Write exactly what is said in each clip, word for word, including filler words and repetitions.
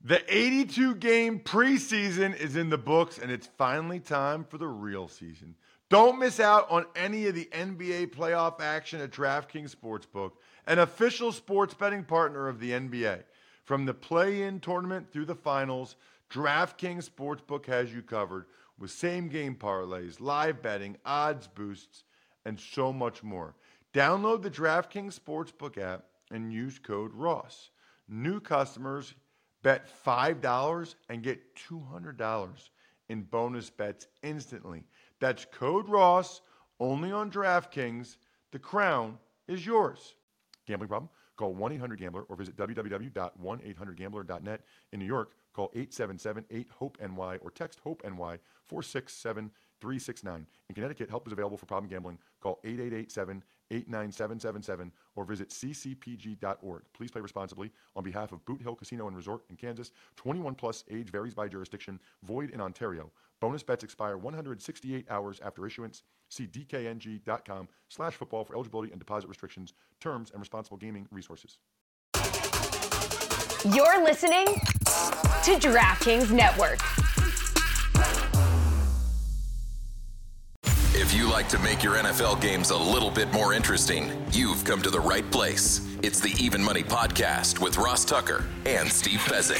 The eighty-two game preseason is in the books, and it's finally time for the real season. Don't miss out on any of the N B A playoff action at DraftKings Sportsbook, an official sports betting partner of the N B A. From the play-in tournament through the finals, DraftKings Sportsbook has you covered with same-game parlays, live betting, odds boosts, and so much more. Download the DraftKings Sportsbook app and use code Ross. New customers bet five dollars and get two hundred dollars in bonus bets instantly. That's code Ross, only on DraftKings. The crown is yours. Gambling problem? Call one eight hundred gambler or visit w w w dot one eight hundred gambler dot net. In New York, call eight seven seven eight hope N Y or text HOPE-NY four six seven three six nine. In Connecticut, help is available for problem gambling. Call eight eight eight seven eight nine seven seven seven or visit c c p g dot org. Please play responsibly. On behalf of Boot Hill Casino and Resort in Kansas, twenty-one plus, age varies by jurisdiction, void in Ontario. Bonus bets expire one hundred sixty-eight hours after issuance. See d k n g dot com slash football for eligibility and deposit restrictions, terms, and responsible gaming resources. You're listening to DraftKings Network. If you like to make your N F L games a little bit more interesting, you've come to the right place. It's the Even Money Podcast with Ross Tucker and Steve Fezzik.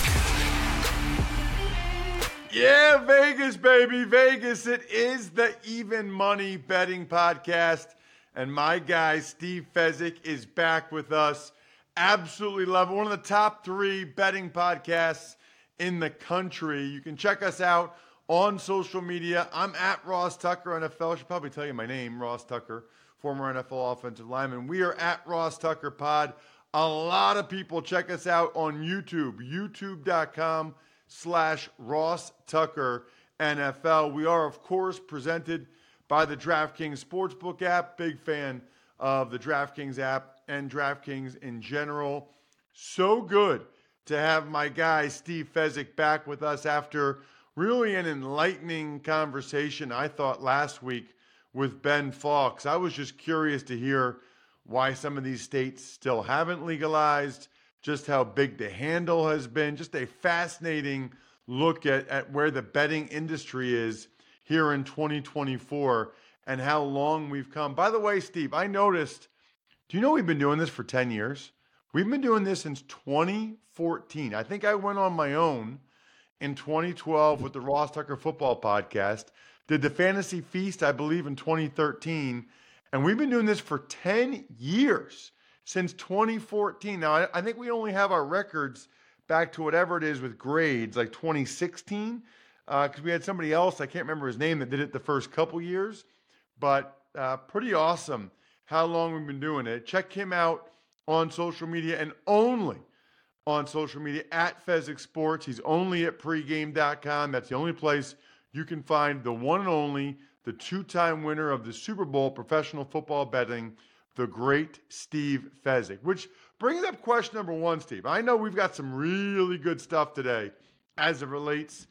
Yeah, Vegas, baby, Vegas. It is the Even Money Betting Podcast. And my guy, Steve Fezzik, is back with us. Absolutely love it. One of the top three betting podcasts in the country. You can check us out on social media. I'm at Ross Tucker N F L. I should probably tell you my name, Ross Tucker, former N F L offensive lineman. We are at Ross Tucker Pod. A lot of people check us out on YouTube, youtube.com slash Ross Tucker N F L. We are, of course, presented by the DraftKings Sportsbook app. Big fan of the DraftKings app and DraftKings in general. So good to have my guy, Steve Fezzik, back with us after really an enlightening conversation, I thought, last week with Ben Fawkes. I was just curious to hear why some of these states still haven't legalized, just how big the handle has been, just a fascinating look at, at where the betting industry is here in twenty twenty-four and how long we've come. By the way, Steve, I noticed, do you know we've been doing this for ten years? We've been doing this since twenty fourteen. I think I went on my own in twenty twelve with the Ross Tucker Football Podcast, did the Fantasy Feast, I believe, in twenty thirteen, and we've been doing this for ten years, since twenty fourteen. Now, I, I think we only have our records back to whatever it is with grades, like twenty sixteen, because uh, we had somebody else, I can't remember his name, that did it the first couple years, but uh, pretty awesome how long we've been doing it. Check him out on social media and only on social media at Fezzik Sports. He's only at pregame dot com. That's the only place you can find the one and only, the two-time winner of the Super Bowl professional football betting, the great Steve Fezzik. Which brings up question number one, Steve. I know we've got some really good stuff today as it relates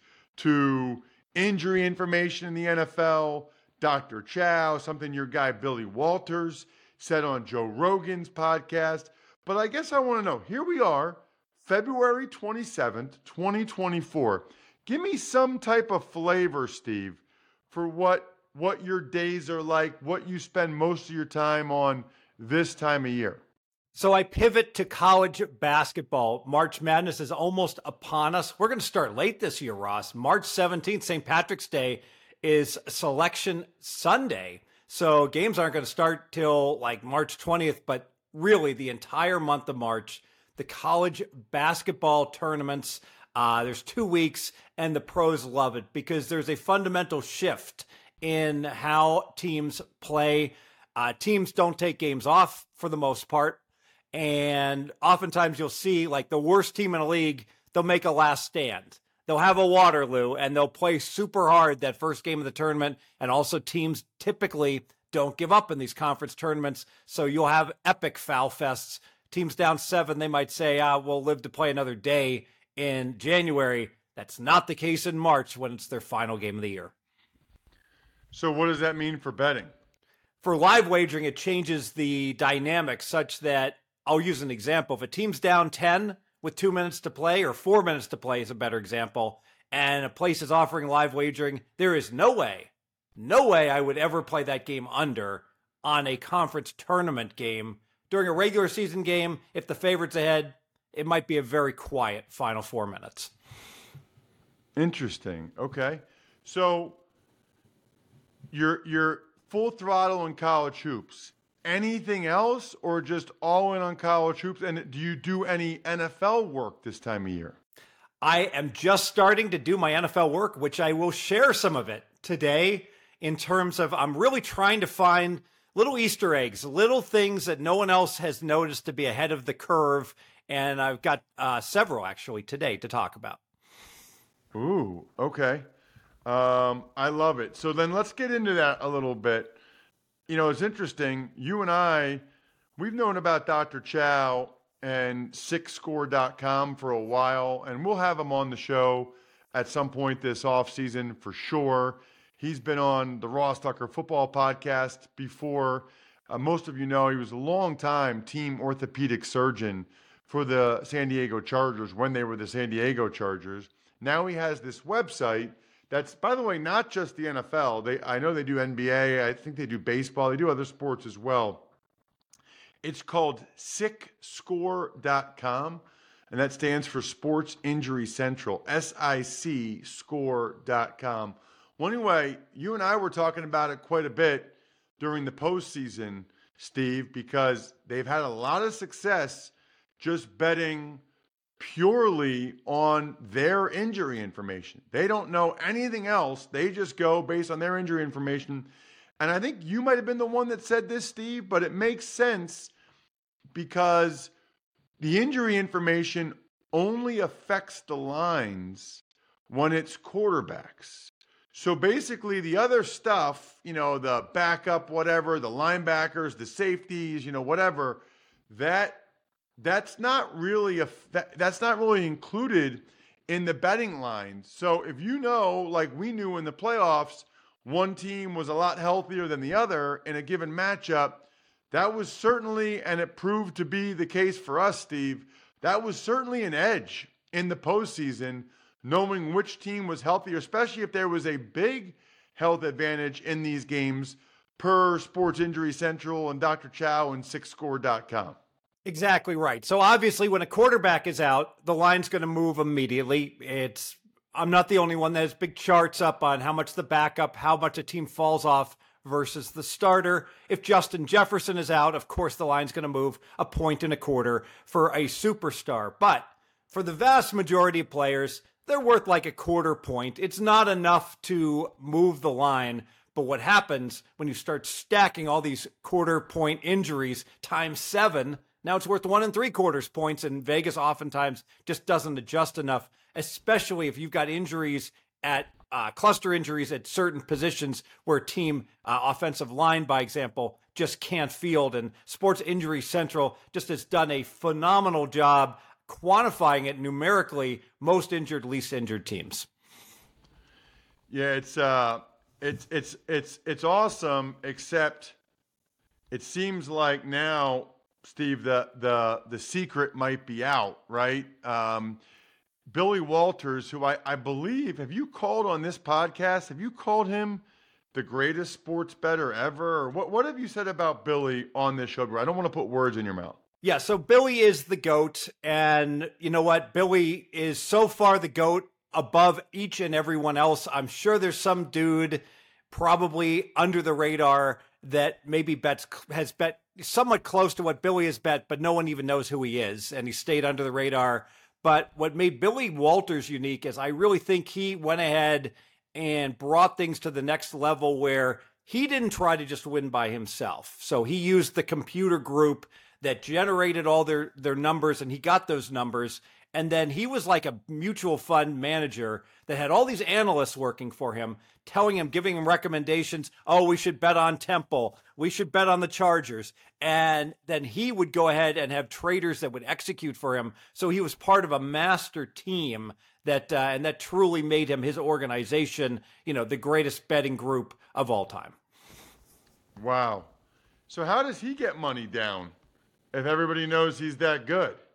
to injury information in the N F L, Doctor Chow, something your guy Billy Walters said on Joe Rogan's podcast. But I guess I want to know, here we are, February twenty-seventh, twenty twenty-four. Give me some type of flavor, Steve, for what what your days are like, what you spend most of your time on this time of year. So I pivot to college basketball. March Madness is almost upon us. We're going to start late this year, Ross. March seventeenth, Saint Patrick's Day, is Selection Sunday. So games aren't going to start till like March twentieth, but really the entire month of March, the college basketball tournaments, uh, there's two weeks, and the pros love it because there's a fundamental shift in how teams play. Uh, teams don't take games off for the most part. And oftentimes you'll see like the worst team in a league, they'll make a last stand. They'll have a Waterloo and they'll play super hard that first game of the tournament. And also teams typically don't give up in these conference tournaments. So you'll have epic foul fests. Teams down seven, they might say, ah, we'll live to play another day in January. That's not the case in March when it's their final game of the year. So what does that mean for betting? For live wagering, it changes the dynamic such that, I'll use an example. If a team's down ten with two minutes to play, or four minutes to play is a better example, and a place is offering live wagering, there is no way, no way I would ever play that game under on a conference tournament game. During a regular season game, if the favorite's ahead, it might be a very quiet final four minutes. Interesting. Okay. So you're, you're full throttle in college hoops. Anything else, or just all in on college hoops? And do you do any N F L work this time of year? I am just starting to do my N F L work, which I will share some of it today in terms of I'm really trying to find little Easter eggs, little things that no one else has noticed to be ahead of the curve. And I've got uh, several actually today to talk about. Ooh, okay. Um, I love it. So then let's get into that a little bit. You know, it's interesting. You and I, we've known about Doctor Chow and six score dot com for a while, and we'll have him on the show at some point this offseason for sure. He's been on the Ross Tucker Football Podcast before. Uh, most of you know he was a long-time team orthopedic surgeon for the San Diego Chargers when they were the San Diego Chargers. Now he has this website that's, by the way, not just the N F L. They, I know they do N B A. I think they do baseball. They do other sports as well. It's called sick score dot com, and that stands for Sports Injury Central, S I C score dot com. Well, anyway, you and I were talking about it quite a bit during the postseason, Steve, because they've had a lot of success just betting purely on their injury information. They don't know anything else. They just go based on their injury information. And I think you might have been the one that said this, Steve, but it makes sense because the injury information only affects the lines when it's quarterbacks. So basically the other stuff, you know, the backup, whatever, the linebackers, the safeties, you know, whatever, that That's not really a that, that's not really included in the betting lines. So if you know, like we knew in the playoffs, one team was a lot healthier than the other in a given matchup, that was certainly, and it proved to be the case for us, Steve, that was certainly an edge in the postseason, knowing which team was healthier, especially if there was a big health advantage in these games per Sports Injury Central and Doctor Chow and six score dot com. Exactly right. So obviously when a quarterback is out, the line's going to move immediately. It's I'm not the only one that has big charts up on how much the backup, how much a team falls off versus the starter. If Justin Jefferson is out, of course the line's going to move a point and a quarter for a superstar. But for the vast majority of players, they're worth like a quarter point. It's not enough to move the line. But what happens when you start stacking all these quarter point injuries times seven, now it's worth one and three quarters points, and Vegas oftentimes just doesn't adjust enough, especially if you've got injuries at uh, cluster injuries at certain positions where a team, uh, offensive line, by example, just can't field. And Sports Injury Central just has done a phenomenal job quantifying it numerically, most injured, least injured teams. Yeah, it's uh, it's it's it's it's awesome, except it seems like now, Steve, the the the secret might be out, right? Um, Billy Walters, who I, I believe, have you called on this podcast? Have you called him the greatest sports bettor ever? Or what, what have you said about Billy on this show? I don't want to put words in your mouth. Yeah, so Billy is the GOAT. And you know what? Billy is so far the GOAT above each and everyone else. I'm sure there's some dude probably under the radar that maybe bets has bet somewhat close to what Billy has bet, but no one even knows who he is, and he stayed under the radar. But what made Billy Walters unique is I really think he went ahead and brought things to the next level where he didn't try to just win by himself. So he used the computer group that generated all their, their numbers, and he got those numbers. And then he was like a mutual fund manager that had all these analysts working for him, telling him, giving him recommendations. Oh, we should bet on Temple. We should bet on the Chargers. And then he would go ahead and have traders that would execute for him. So he was part of a master team that, uh, and that truly made him, his organization, you know, the greatest betting group of all time. Wow. So how does he get money down if everybody knows he's that good?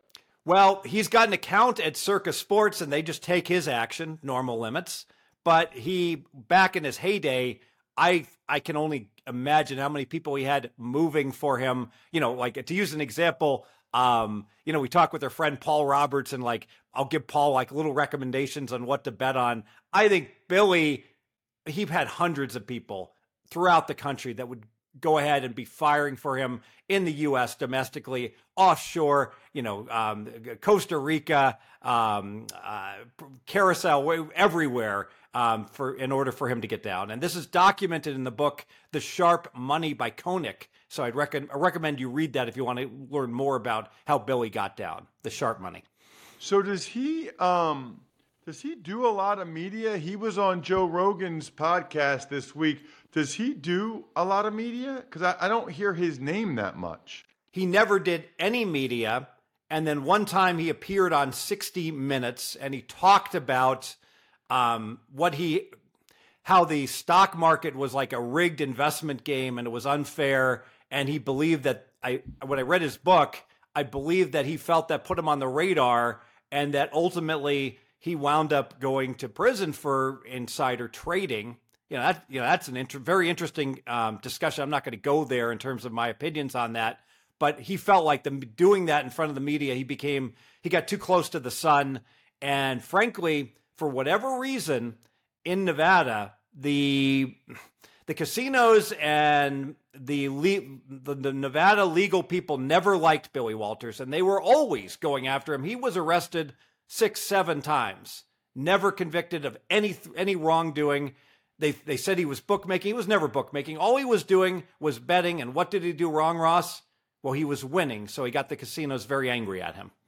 Well, he's got an account at Circus Sports, and they just take his action, normal limits. But he, back in his heyday, I I can only imagine how many people he had moving for him. You know, like to use an example, um, you know, we talk with our friend Paul Roberts, and like I'll give Paul like little recommendations on what to bet on. I think Billy, he had hundreds of people throughout the country that would go ahead and be firing for him in the U S domestically, offshore, you know, um, Costa Rica, um, uh, Carousel, everywhere, um, for in order for him to get down. And this is documented in the book, The Sharp Money by Koenig. So I'd rec- I recommend you read that if you want to learn more about how Billy got down, The Sharp Money. So does he um, does he do a lot of media? He was on Joe Rogan's podcast this week. Does he do a lot of media? Because I, I don't hear his name that much. He never did any media. And then one time he appeared on sixty minutes and he talked about um, what he, how the stock market was like a rigged investment game and it was unfair. And he believed that, I when I read his book, I believed that he felt that put him on the radar and that ultimately he wound up going to prison for insider trading. You know, that, you know, that's an inter- very interesting um, discussion. I'm not going to go there in terms of my opinions on that, but he felt like the, doing that in front of the media, he became, he got too close to the sun. And frankly, for whatever reason in Nevada, the, the casinos and the, le- the, the Nevada legal people never liked Billy Walters, and they were always going after him. He was arrested six, seven times, never convicted of any, any wrongdoing. They they said he was bookmaking. He was never bookmaking. All he was doing was betting. And what did he do wrong, Ross? Well, he was winning. So he got the casinos very angry at him.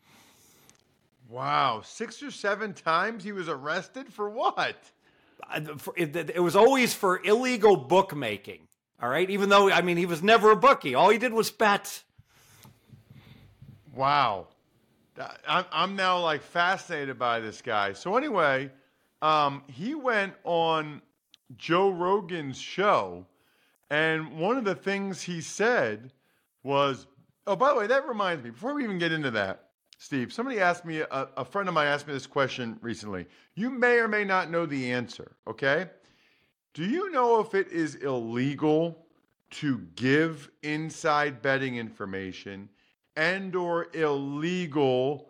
Wow. Six or seven times he was arrested for what? It, it was always for illegal bookmaking. All right. Even though, I mean, he was never a bookie. All he did was bet. Wow. I'm, I'm now like fascinated by this guy. So anyway, um, he went on Joe Rogan's show, and one of the things he said was, oh, by the way, that reminds me, before we even get into that, Steve, somebody asked me, a, a friend of mine asked me this question recently. You may or may not know the answer, okay? Do you know if it is illegal to give inside betting information and or illegal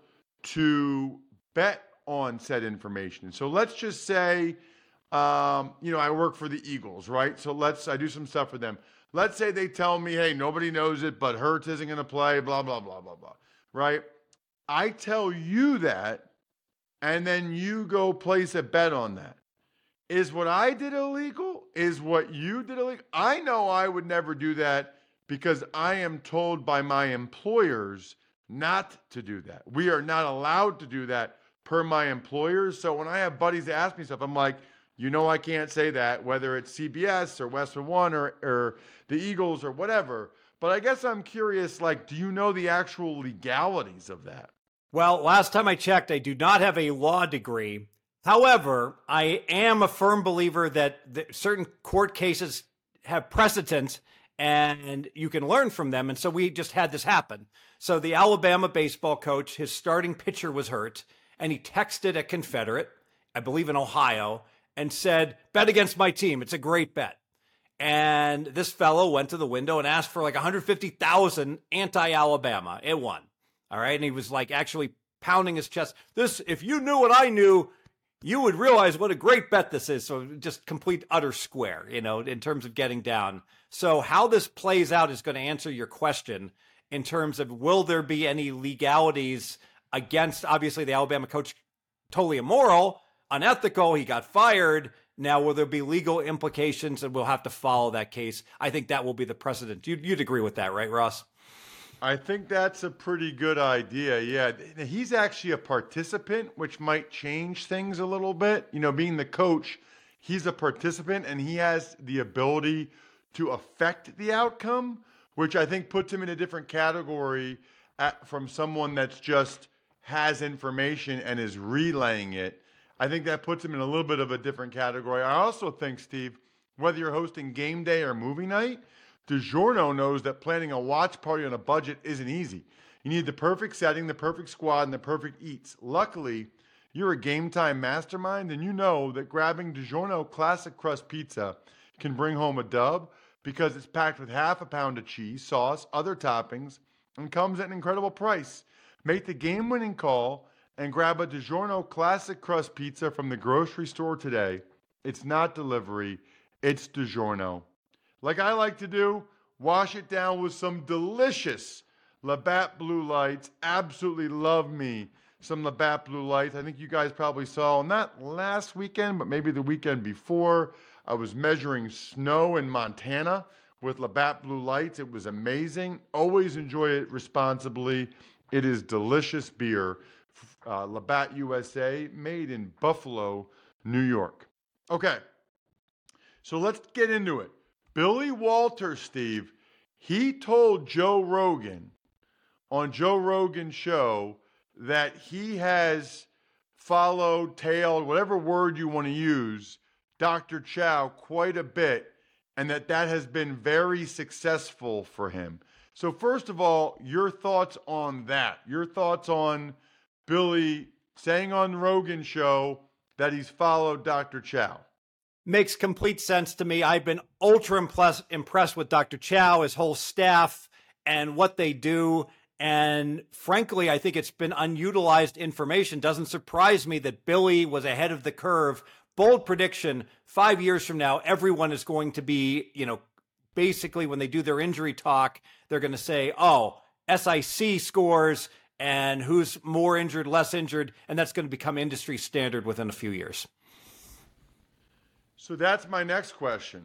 to bet on said information? So let's just say, Um, you know, I work for the Eagles, right? So let's, I do some stuff for them. Let's say they tell me, hey, nobody knows it, but Hurts isn't going to play, blah, blah, blah, blah, blah, right? I tell you that, and then you go place a bet on that. Is what I did illegal? Is what you did illegal? I know I would never do that because I am told by my employers not to do that. We are not allowed to do that per my employers. So when I have buddies that ask me stuff, I'm like, you know, I can't say that, whether it's C B S or Westwood One or, or the Eagles or whatever. But I guess I'm curious, like, do you know the actual legalities of that? Well, last time I checked, I do not have a law degree. However, I am a firm believer that the, certain court cases have precedent and you can learn from them. And so we just had this happen. So the Alabama baseball coach, his starting pitcher was hurt, and he texted a Confederate, I believe in Ohio, and said, bet against my team. It's a great bet. And this fellow went to the window and asked for like one hundred fifty thousand anti-Alabama. It won. All right. And he was like actually pounding his chest. This, if you knew what I knew, you would realize what a great bet this is. So just complete utter square, you know, in terms of getting down. So how this plays out is going to answer your question in terms of, will there be any legalities against, obviously the Alabama coach, totally immoral, unethical, he got fired. Now, will there be legal implications, and we'll have to follow that case? I think that will be the precedent. You'd, you'd agree with that, right, Ross? I think that's a pretty good idea. Yeah, he's actually a participant, which might change things a little bit. You know, being the coach, he's a participant, and he has the ability to affect the outcome, which I think puts him in a different category at, from someone that's just has information and is relaying it. I think that puts him in a little bit of a different category. I also think, Steve, whether you're hosting game day or movie night, DiGiorno knows that planning a watch party on a budget isn't easy. You need the perfect setting, the perfect squad, and the perfect eats. Luckily, you're a Game Time mastermind, and you know that grabbing DiGiorno Classic Crust Pizza can bring home a dub because it's packed with half a pound of cheese, sauce, other toppings, and comes at an incredible price. Make the game-winning call and grab a DiGiorno Classic Crust Pizza from the grocery store today. It's not delivery, it's DiGiorno. Like I like to do, wash it down with some delicious Labatt Blue Lights. Absolutely love me some Labatt Blue Lights. I think you guys probably saw, not last weekend, but maybe the weekend before, I was measuring snow in Montana with Labatt Blue Lights. It was amazing. Always enjoy it responsibly. It is delicious beer. Uh, Labatt U S A, made in Buffalo, New York. Okay, so let's get into it. Billy Walters, Steve, he told Joe Rogan on Joe Rogan's show that he has followed, tailed, whatever word you want to use, Doctor Chow quite a bit, and that that has been very successful for him. So first of all, your thoughts on that. Your thoughts on Billy saying on Rogan's show that he's followed Doctor Chow. Makes complete sense to me. I've been ultra impressed, impressed with Doctor Chow, his whole staff, and what they do. And frankly, I think it's been unutilized information. Doesn't surprise me that Billy was ahead of the curve. Bold prediction, five years from now, everyone is going to be, you know, basically when they do their injury talk, they're going to say, oh, S I C scores and who's more injured, less injured. And that's going to become industry standard within a few years. So that's my next question.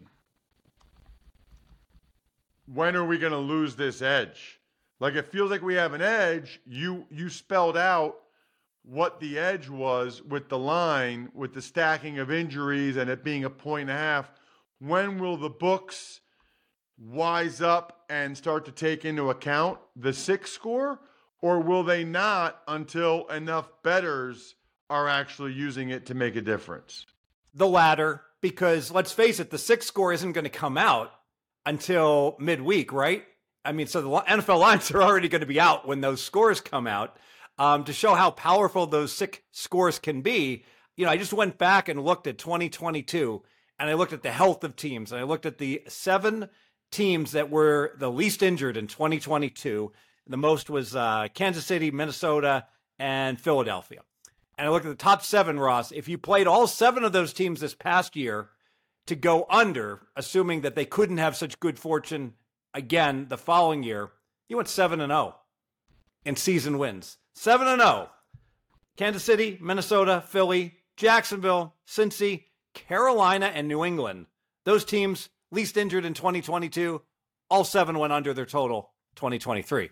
When are we going to lose this edge? Like, it feels like we have an edge. You you spelled out what the edge was with the line, with the stacking of injuries and it being a point and a half. When will the books wise up and start to take into account the six score? Or will they not until enough bettors are actually using it to make a difference? The latter, because let's face it, the six score isn't going to come out until midweek, right? I mean, so the N F L lines are already going to be out when those scores come out. Um, to show how powerful those six scores can be, you know, I just went back and looked at twenty twenty-two, and I looked at the health of teams, and I looked at the seven teams that were the least injured in twenty twenty-two. The most was uh, Kansas City, Minnesota, and Philadelphia. And I looked at the top seven, Ross. If you played all seven of those teams this past year to go under, assuming that they couldn't have such good fortune again the following year, you went seven and oh in season wins. seven and oh. Kansas City, Minnesota, Philly, Jacksonville, Cincy, Carolina, and New England. Those teams least injured in twenty twenty-two. All seven went under their total twenty twenty-three.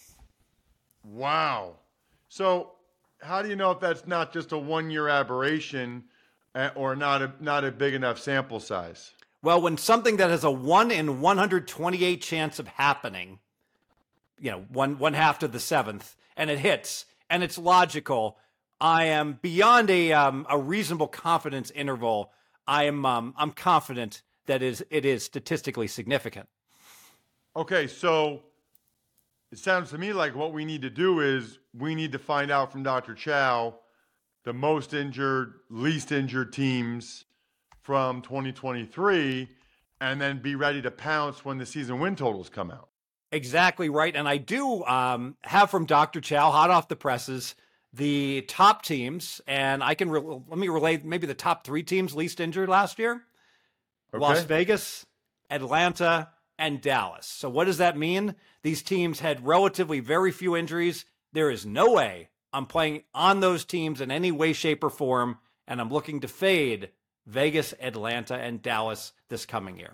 Wow. So how do you know if that's not just a one-year aberration or not a, not a big enough sample size? Well, when something that has a one in one hundred twenty-eight chance of happening, you know, one one half to the seventh, and it hits, and it's logical, I am beyond a um, a reasonable confidence interval. I am um, I'm confident that is it is statistically significant. Okay, so it sounds to me like what we need to do is we need to find out from Doctor Chow the most injured, least injured teams from twenty twenty-three, and then be ready to pounce when the season win totals come out. Exactly right. And I do um, have from Doctor Chow, hot off the presses, the top teams, and I can, re- let me relate maybe the top three teams least injured last year. Okay. Las Vegas, Atlanta, and Dallas. So what does that mean? These teams had relatively very few injuries. There is no way I'm playing on those teams in any way, shape, or form, and I'm looking to fade Vegas, Atlanta, and Dallas this coming year.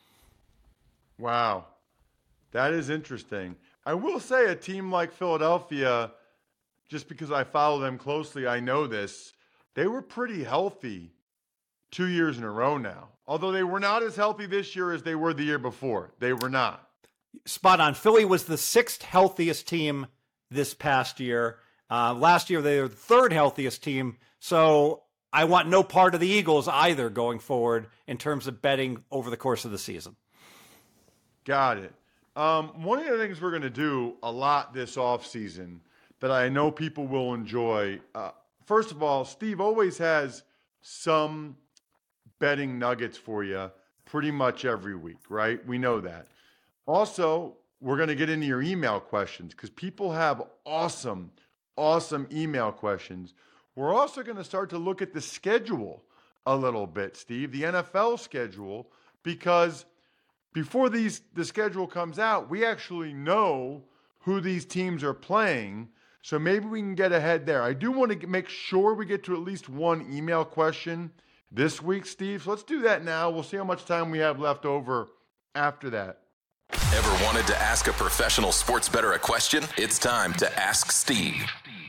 Wow. That is interesting. I will say a team like Philadelphia, just because I follow them closely, I know this, they were pretty healthy two years in a row now. Although they were not as healthy this year as they were the year before. They were not. Spot on. Philly was the sixth healthiest team this past year. Uh, last year, they were the third healthiest team. So I want no part of the Eagles either going forward in terms of betting over the course of the season. Got it. Um, one of the things we're going to do a lot this offseason that I know people will enjoy, uh, first of all, Steve always has some betting nuggets for you pretty much every week, right? We know that. Also, we're going to get into your email questions because people have awesome, awesome email questions. We're also going to start to look at the schedule a little bit, Steve, the N F L schedule, because before these the schedule comes out, we actually know who these teams are playing. So maybe we can get ahead there. I do want to make sure we get to at least one email question this week, Steve. So let's do that now. We'll see how much time we have left over after that. Ever wanted to ask a professional sports bettor a question? It's time to Ask Steve.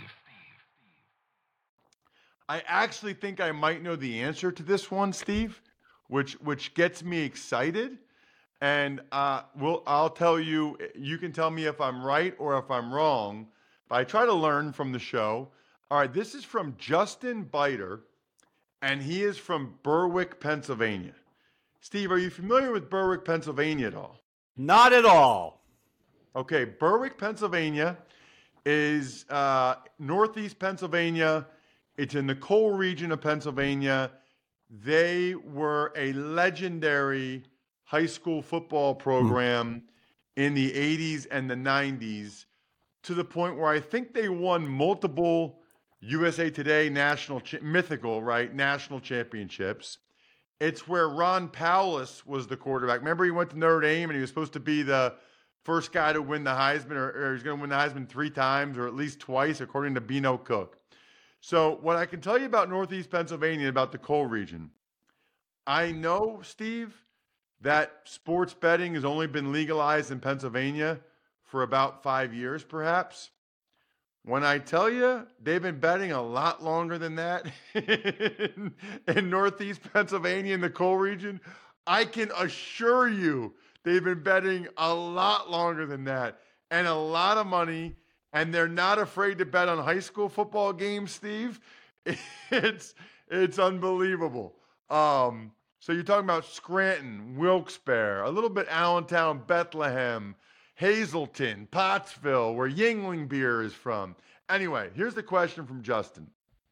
I actually think I might know the answer to this one, Steve, which which gets me excited. And uh, we'll, I'll tell you, you can tell me if I'm right or if I'm wrong. But I try to learn from the show. All right, this is from Justin Biter, and he is from Berwick, Pennsylvania. Steve, are you familiar with Berwick, Pennsylvania at all? Not at all. Okay, Berwick, Pennsylvania is uh, northeast Pennsylvania. It's in the coal region of Pennsylvania. They were a legendary high school football program mm. in the eighties and the nineties, to the point where I think they won multiple U S A Today national, cha- mythical, right, national championships. It's where Ron Powlus was the quarterback. Remember, he went to Notre Dame and he was supposed to be the first guy to win the Heisman, or, or he's going to win the Heisman three times or at least twice, according to Beano Cook. So what I can tell you about Northeast Pennsylvania, about the coal region, I know, Steve, that sports betting has only been legalized in Pennsylvania for about five years, perhaps. When I tell you they've been betting a lot longer than that in, in Northeast Pennsylvania in the coal region, I can assure you they've been betting a lot longer than that and a lot of money, and they're not afraid to bet on high school football games, Steve. It's it's unbelievable. Um, so you're talking about Scranton, Wilkes-Barre, a little bit Allentown, Bethlehem, Hazleton, Pottsville, where Yingling beer is from. Anyway, here's the question from Justin.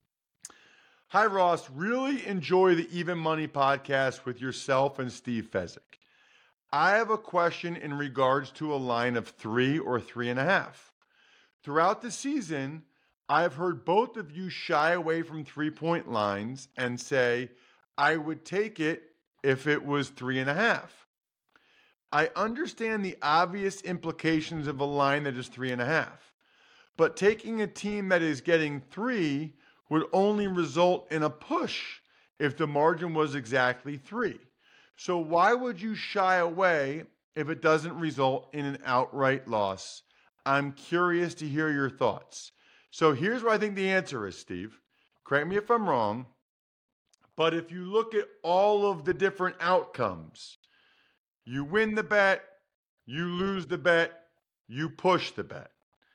Hi, Ross. Really enjoy the Even Money podcast with yourself and Steve Fezzik. I have a question in regards to a line of three or three and a half. Throughout the season, I've heard both of you shy away from three-point lines and say, I would take it if it was three and a half. I understand the obvious implications of a line that is three and a half, but taking a team that is getting three would only result in a push if the margin was exactly three. So why would you shy away if it doesn't result in an outright loss? I'm curious to hear your thoughts. So here's what I think the answer is, Steve. Correct me if I'm wrong, but if you look at all of the different outcomes, you win the bet, you lose the bet, you push the bet.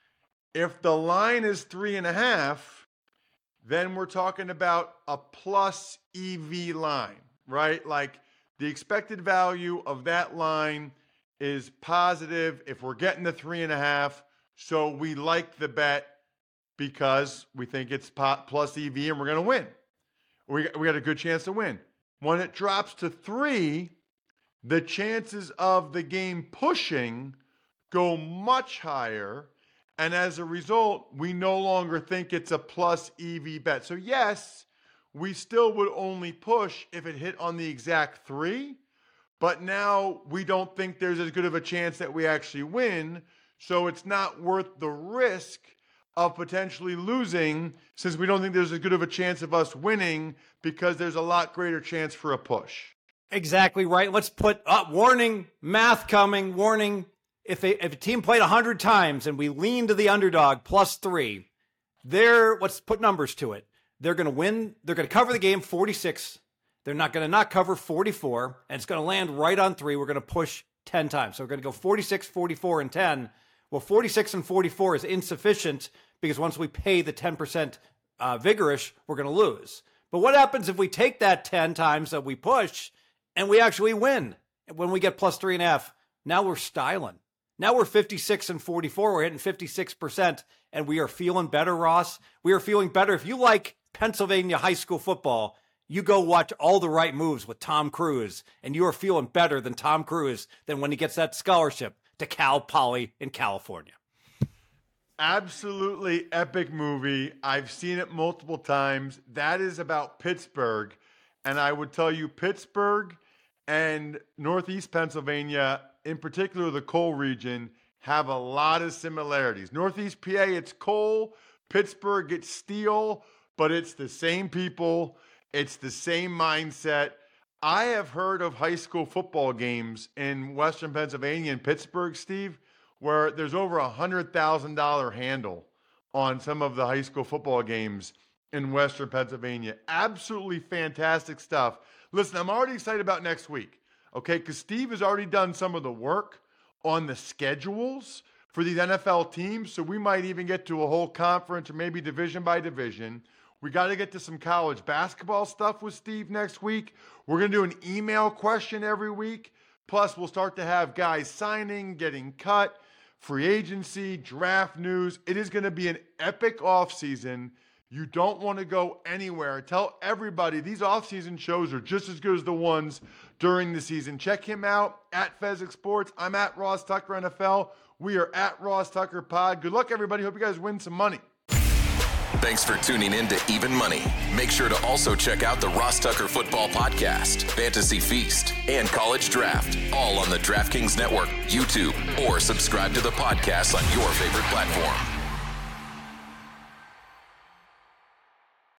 If the line is three and a half, then we're talking about a plus E V line, right? Like the expected value of that line is positive if we're getting the three and a half. So we like the bet because we think it's plus E V and we're going to win. We, we got a good chance to win. When it drops to three, the chances of the game pushing go much higher. And as a result, we no longer think it's a plus E V bet. So yes, we still would only push if it hit on the exact three. But now we don't think there's as good of a chance that we actually win. So it's not worth the risk of potentially losing, since we don't think there's as good of a chance of us winning, because there's a lot greater chance for a push. Exactly right. Let's put up uh, warning, math coming, warning. If, they, if a team played one hundred times and we lean to the underdog plus three, they're, let's put numbers to it. They're going to win. They're going to cover the game forty-six. They're not going to not cover forty-four, and it's going to land right on three. We're going to push ten times. So we're going to go forty-six, forty-four, and ten. Well, forty-six and forty-four is insufficient because once we pay the ten percent uh, vigorish, we're going to lose. But what happens if we take that ten times that we push and we actually win when we get plus three and a half? Now we're styling. Now we're fifty-six and forty-four. We're hitting fifty-six percent, and we are feeling better, Ross. We are feeling better. If you like Pennsylvania high school football, you go watch All the Right Moves with Tom Cruise, and you are feeling better than Tom Cruise than when he gets that scholarship to Cal Poly in California. Absolutely epic movie. I've seen it multiple times. That is about Pittsburgh. And I would tell you, Pittsburgh and Northeast Pennsylvania, in particular the coal region, have a lot of similarities. Northeast P A, it's coal. Pittsburgh, it's steel. But it's the same people. It's the same mindset. I have heard of high school football games in Western Pennsylvania and Pittsburgh, Steve, where there's over a one hundred thousand dollars handle on some of the high school football games in Western Pennsylvania. Absolutely fantastic stuff. Listen, I'm already excited about next week, okay, because Steve has already done some of the work on the schedules for these N F L teams, so we might even get to a whole conference or maybe division by division. We got to get to some college basketball stuff with Steve next week. We're going to do an email question every week. Plus, we'll start to have guys signing, getting cut, free agency, draft news. It is going to be an epic offseason. You don't want to go anywhere. Tell everybody these offseason shows are just as good as the ones during the season. Check him out at Fezzik Sports. I'm at Ross Tucker N F L. We are at Ross Tucker Pod. Good luck, everybody. Hope you guys win some money. Thanks for tuning in to Even Money. Make sure to also check out the Ross Tucker Football Podcast, Fantasy Feast, and College Draft, all on the DraftKings Network, YouTube, or subscribe to the podcast on your favorite platform.